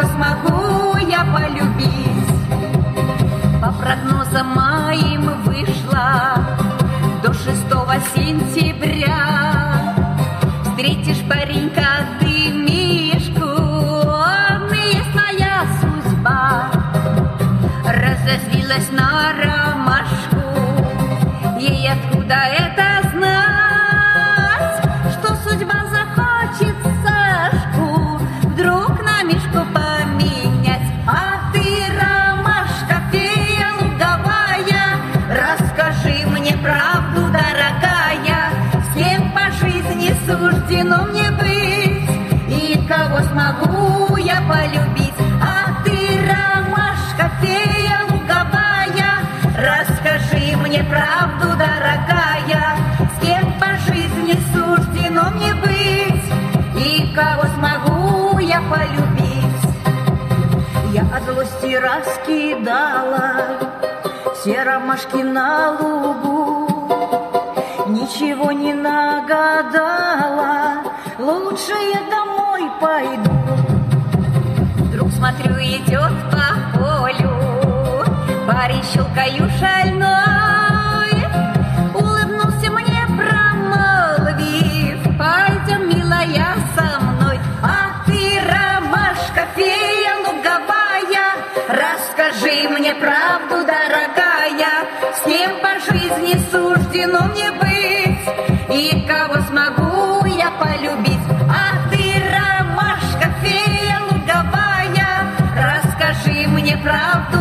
кого смогу я полюбить. По прогнозам моим вышла до 6 сентября. Встретишь паренька ты Мишку, он и есть моя судьба. Разозлилась на ромашку, ей откуда это знать, что судьба захочет Сашку вдруг на Мишку поменять. А ты, ромашка, фея луговая, расскажи мне правду, дорогая, с кем по жизни суждено мне быть и кого смогу я полюбить. А ты, ромашка, фея луговая, расскажи мне правду, дорогая, с кем по жизни суждено мне быть и кого смогу я полюбить. Я от злости раскидала все ромашки на лугу, ничего не нагадала, лучше я домой пойду. Вдруг смотрю, идет по полю парень, щелкаю шальной, улыбнулся мне, промолвив: пойдем, милая, со мной. А ты, ромашка, фея луговая, расскажи мне правду, дорогая, с кем по жизни суждено мне быть и кого смогу я полюбить. А ты, ромашка, фея луговая, расскажи мне правду,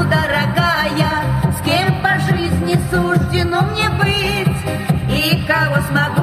дорогая, с кем по жизни суждено мне быть и кого смогу